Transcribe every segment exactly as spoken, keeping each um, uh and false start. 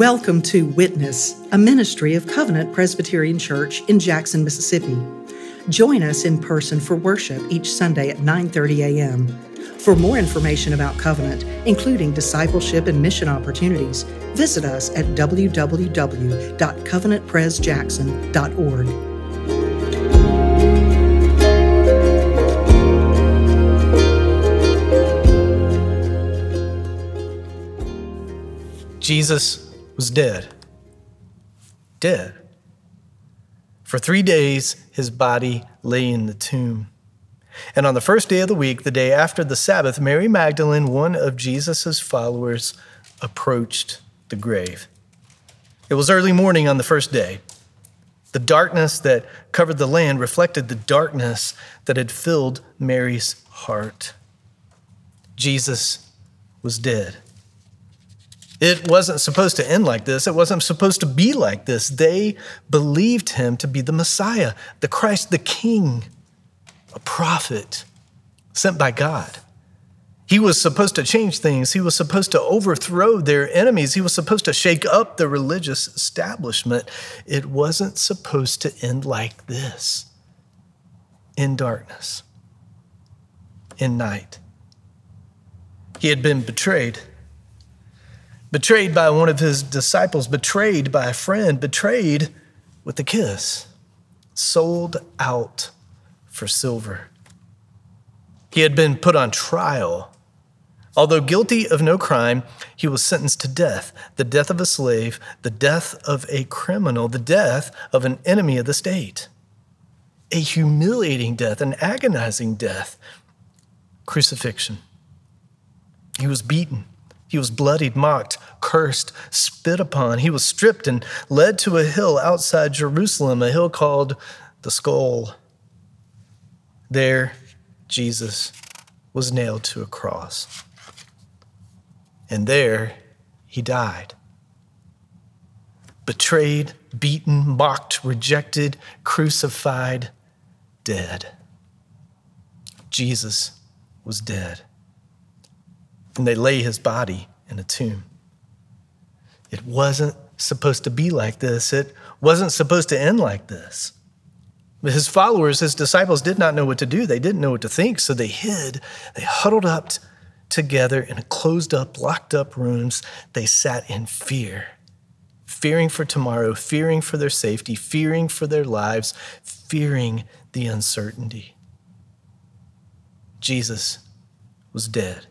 Welcome to Witness, a ministry of Covenant Presbyterian Church in Jackson, Mississippi. Join us in person for worship each Sunday at nine thirty a.m. For more information about Covenant, including discipleship and mission opportunities, visit us at w w w dot covenant pres jackson dot org. Jesus was dead. Dead. For three days, his body lay in the tomb. And on the first day of the week, the day after the Sabbath, Mary Magdalene, one of Jesus' followers, approached the grave. It was early morning on the first day. The darkness that covered the land reflected the darkness that had filled Mary's heart. Jesus was dead. It wasn't supposed to end like this. It wasn't supposed to be like this. They believed him to be the Messiah, the Christ, the King, a prophet sent by God. He was supposed to change things. He was supposed to overthrow their enemies. He was supposed to shake up the religious establishment. It wasn't supposed to end like this, in darkness, in night. He had been betrayed. Betrayed by one of his disciples, betrayed by a friend, betrayed with a kiss, sold out for silver. He had been put on trial. Although guilty of no crime, he was sentenced to death, the death of a slave, the death of a criminal, the death of an enemy of the state. A humiliating death, an agonizing death, crucifixion. He was beaten. He was bloodied, mocked, cursed, spit upon. He was stripped and led to a hill outside Jerusalem, a hill called the Skull. There, Jesus was nailed to a cross. And there, he died. Betrayed, beaten, mocked, rejected, crucified, dead. Jesus was dead. And they lay his body in a tomb. It wasn't supposed to be like this. It wasn't supposed to end like this. But his followers, his disciples, did not know what to do. They didn't know what to think, so they hid. They huddled up together in closed up, locked up rooms. They sat in fear, fearing for tomorrow, fearing for their safety, fearing for their lives, fearing the uncertainty. Jesus was dead.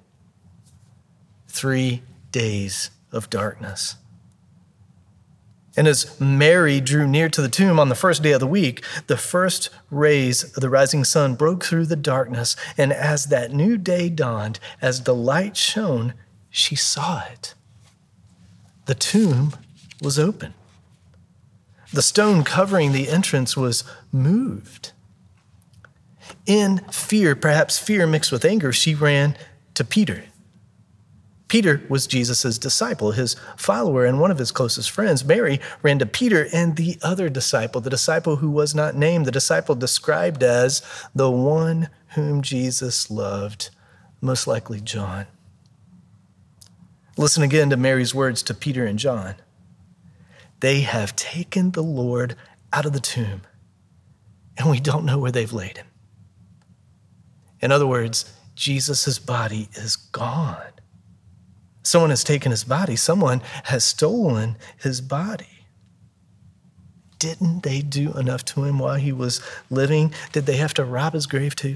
Three days of darkness. And as Mary drew near to the tomb on the first day of the week, the first rays of the rising sun broke through the darkness. And as that new day dawned, as the light shone, she saw it. The tomb was open. The stone covering the entrance was moved. In fear, perhaps fear mixed with anger, she ran to Peter. Peter was Jesus' disciple, his follower, and one of his closest friends. Mary ran to Peter and the other disciple, the disciple who was not named, the disciple described as the one whom Jesus loved, most likely John. Listen again to Mary's words to Peter and John. They have taken the Lord out of the tomb, and we don't know where they've laid him. In other words, Jesus' body is gone. Someone has taken his body. Someone has stolen his body. Didn't they do enough to him while he was living? Did they have to rob his grave too?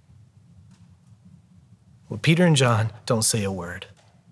Well, Peter and John don't say a word.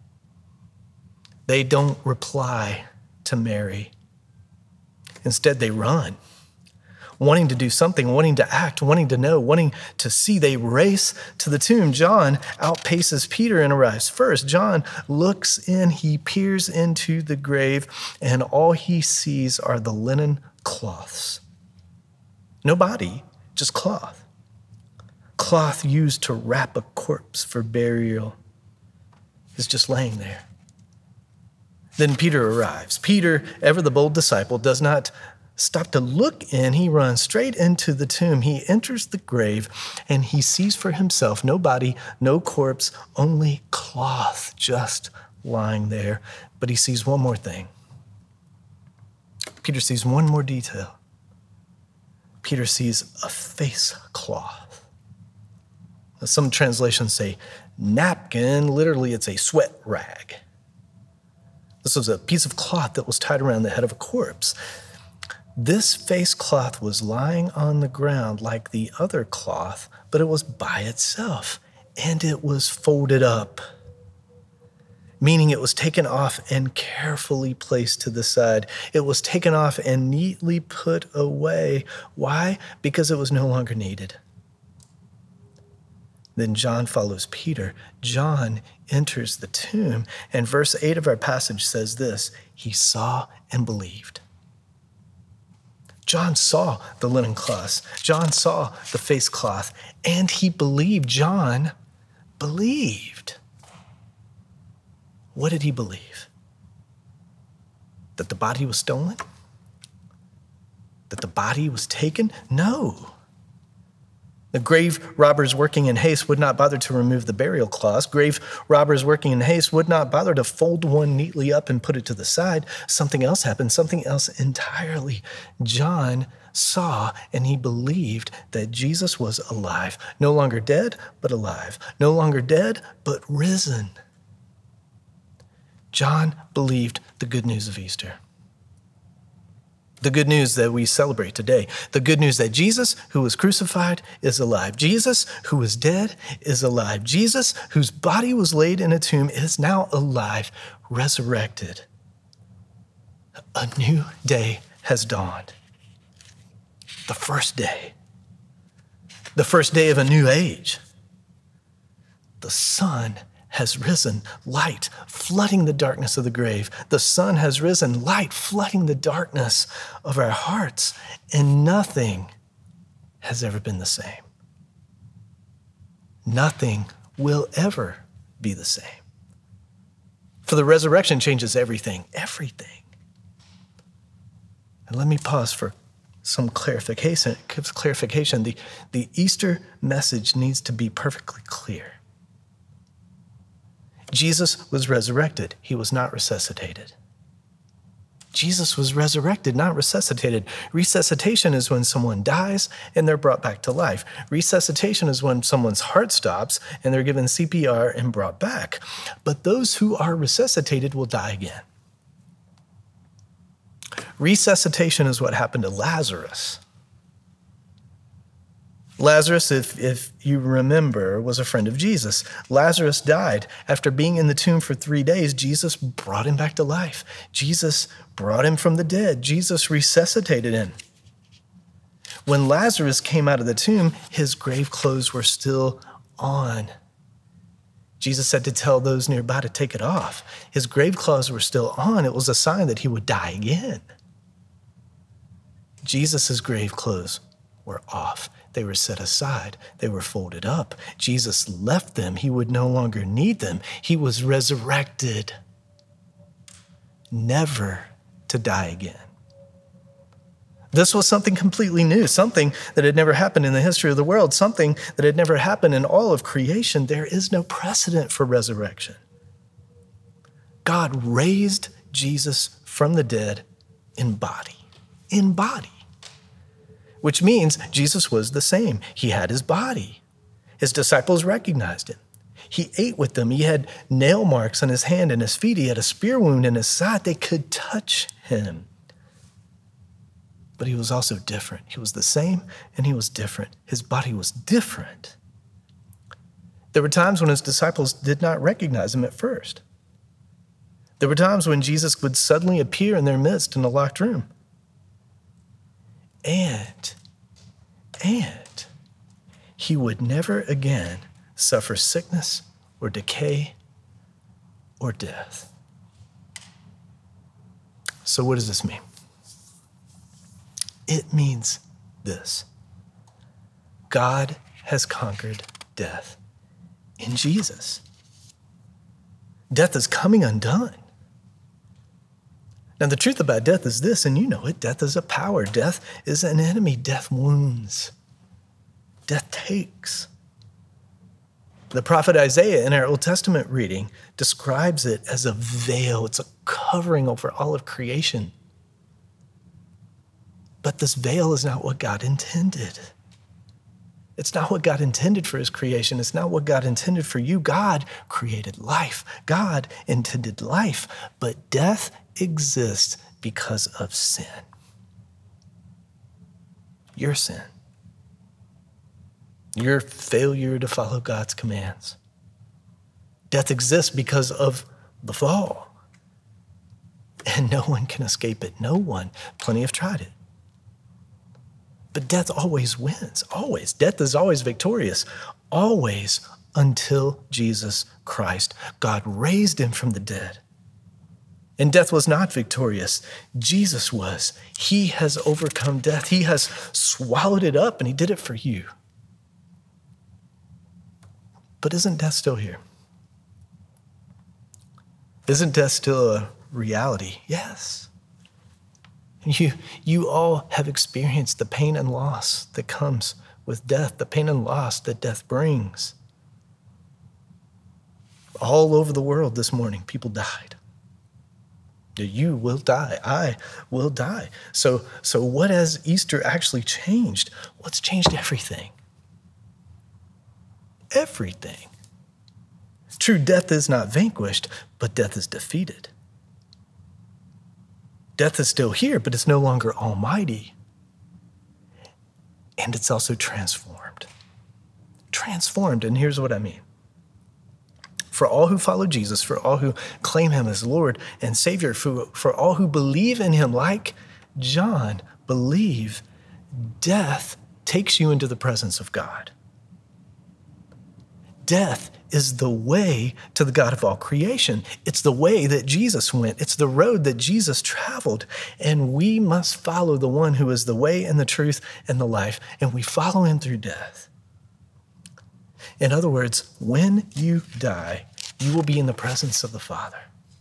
They don't reply to Mary. Instead, they run, wanting to do something, wanting to act, wanting to know, wanting to see. They race to the tomb. John outpaces Peter and arrives first. John looks in, he peers into the grave, and all he sees are the linen cloths. No body, just cloth. Cloth used to wrap a corpse for burial is just laying there. Then Peter arrives. Peter, ever the bold disciple, does not stop to look in. He runs straight into the tomb. He enters the grave and he sees for himself no body, no corpse, only cloth just lying there. But he sees one more thing. Peter sees one more detail. Peter sees a face cloth. Some translations say napkin. Literally, it's a sweat rag. This was a piece of cloth that was tied around the head of a corpse. This face cloth was lying on the ground like the other cloth, but it was by itself, and it was folded up, meaning it was taken off and carefully placed to the side. It was taken off and neatly put away. Why? Because it was no longer needed. Then John follows Peter. John enters the tomb, and verse eight of our passage says this: he saw and believed. John saw the linen cloths. John saw the face cloth, and he believed. John believed. What did he believe? That the body was stolen? That the body was taken? No. The grave robbers working in haste would not bother to remove the burial cloths. Grave robbers working in haste would not bother to fold one neatly up and put it to the side. Something else happened, something else entirely. John saw and he believed that Jesus was alive. No longer dead, but alive. No longer dead, but risen. John believed the good news of Easter. The good news that we celebrate today. The good news that Jesus, who was crucified, is alive. Jesus, who was dead, is alive. Jesus, whose body was laid in a tomb, is now alive, resurrected. A new day has dawned. The first day. The first day of a new age. The sun has risen, light flooding the darkness of the grave. The sun has risen, light flooding the darkness of our hearts, and nothing has ever been the same. Nothing will ever be the same. For the resurrection changes everything, everything. And let me pause for some clarification. Clarification. The, the Easter message needs to be perfectly clear. Jesus was resurrected. He was not resuscitated. Jesus was resurrected, not resuscitated. Resuscitation is when someone dies and they're brought back to life. Resuscitation is when someone's heart stops and they're given C P R and brought back. But those who are resuscitated will die again. Resuscitation is what happened to Lazarus. Lazarus, if, if you remember, was a friend of Jesus. Lazarus died. After being in the tomb for three days, Jesus brought him back to life. Jesus brought him from the dead. Jesus resuscitated him. When Lazarus came out of the tomb, his grave clothes were still on. Jesus said to tell those nearby to take it off. His grave clothes were still on. It was a sign that he would die again. Jesus' grave clothes were off. They were set aside. They were folded up. Jesus left them. He would no longer need them. He was resurrected, never to die again. This was something completely new, something that had never happened in the history of the world, something that had never happened in all of creation. There is no precedent for resurrection. God raised Jesus from the dead in body, in body. Which means Jesus was the same. He had his body. His disciples recognized him. He ate with them. He had nail marks on his hand and his feet. He had a spear wound in his side. They could touch him. But he was also different. He was the same and he was different. His body was different. There were times when his disciples did not recognize him at first. There were times when Jesus would suddenly appear in their midst in a locked room. And, and he would never again suffer sickness or decay or death. So what does this mean? It means this: God has conquered death in Jesus. Death is coming undone. Now, the truth about death is this, and you know it: death is a power. Death is an enemy. Death wounds. Death takes. The prophet Isaiah in our Old Testament reading describes it as a veil. It's a covering over all of creation. But this veil is not what God intended. It's not what God intended for his creation. It's not what God intended for you. God created life. God intended life, but death exists because of sin. Your sin. Your failure to follow God's commands. Death exists because of the fall. And no one can escape it. No one. Plenty have tried it. But death always wins, always. Death is always victorious, always, until Jesus Christ. God raised him from the dead. And death was not victorious. Jesus was. He has overcome death. He has swallowed it up, and he did it for you. But isn't death still here? Isn't death still a reality? Yes. You, you all have experienced the pain and loss that comes with death, the pain and loss that death brings. All over the world this morning, people died. You will die. I will die. So, so what has Easter actually changed? What's changed everything? Everything. True, death is not vanquished, but death is defeated. Death is still here, but it's no longer almighty. And it's also transformed. Transformed, and here's what I mean. For all who follow Jesus, for all who claim him as Lord and Savior, for, for all who believe in him, like John, believe, death takes you into the presence of God. Death is the way to the God of all creation. It's the way that Jesus went. It's the road that Jesus traveled. And we must follow the one who is the way and the truth and the life. And we follow him through death. In other words, when you die, you will be in the presence of the Father.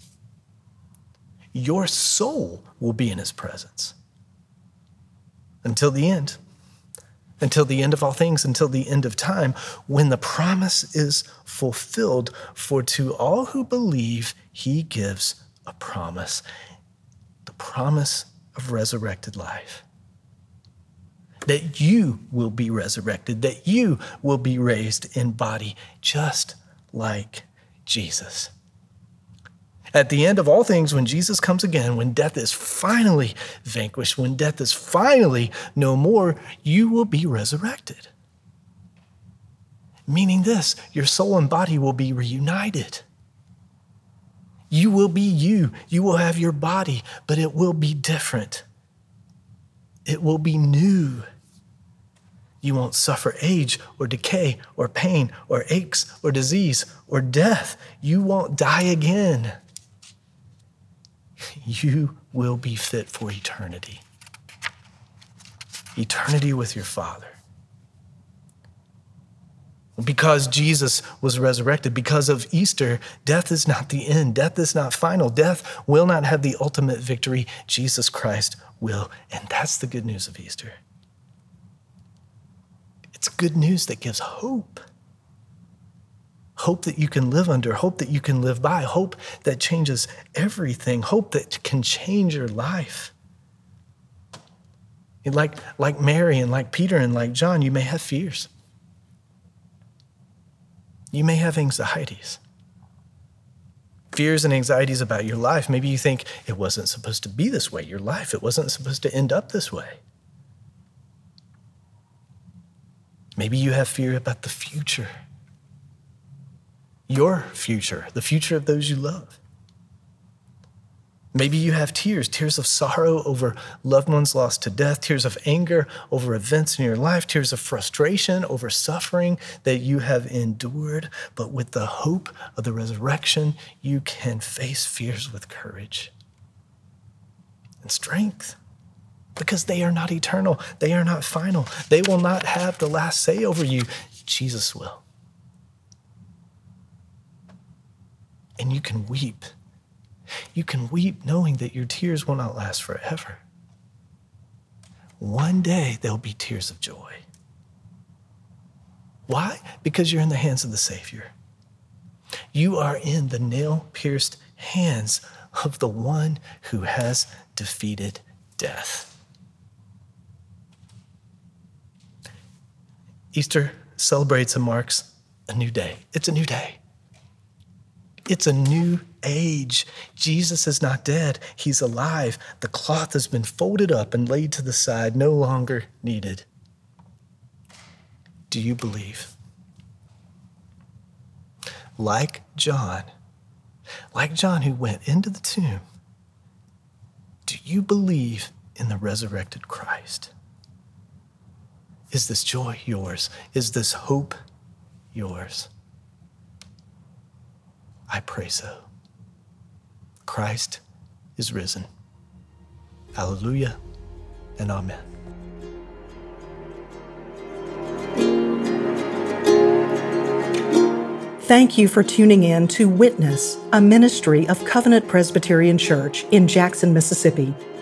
Your soul will be in his presence until the end. Until the end of all things, until the end of time, when the promise is fulfilled. For to all who believe, he gives a promise, the promise of resurrected life. That you will be resurrected, that you will be raised in body, just like Jesus. At the end of all things, when Jesus comes again, when death is finally vanquished, when death is finally no more, you will be resurrected. Meaning this, your soul and body will be reunited. You will be you. You will have your body, but it will be different. It will be new. You won't suffer age or decay or pain or aches or disease or death. You won't die again. You will be fit for eternity. Eternity with your Father. Because Jesus was resurrected, because of Easter, death is not the end. Death is not final. Death will not have the ultimate victory. Jesus Christ will. And that's the good news of Easter. It's good news that gives hope. Hope that you can live under, hope that you can live by, hope that changes everything, hope that can change your life. Like, like Mary and like Peter and like John, you may have fears. You may have anxieties. Fears and anxieties about your life. Maybe you think it wasn't supposed to be this way, your life. It wasn't supposed to end up this way. Maybe you have fear about the future. Your future, the future of those you love. Maybe you have tears, tears of sorrow over loved ones lost to death, tears of anger over events in your life, tears of frustration over suffering that you have endured. But with the hope of the resurrection, you can face fears with courage and strength, because they are not eternal. They are not final. They will not have the last say over you. Jesus will. And you can weep. You can weep knowing that your tears will not last forever. One day there'll be tears of joy. Why? Because you're in the hands of the Savior. You are in the nail-pierced hands of the one who has defeated death. Easter celebrates and marks a new day. It's a new day. It's a new age. Jesus is not dead. He's alive. The cloth has been folded up and laid to the side, no longer needed. Do you believe? Like John, like John who went into the tomb, do you believe in the resurrected Christ? Is this joy yours? Is this hope yours? I pray so. Christ is risen. Hallelujah and amen. Thank you for tuning in to Witness, a ministry of Covenant Presbyterian Church in Jackson, Mississippi.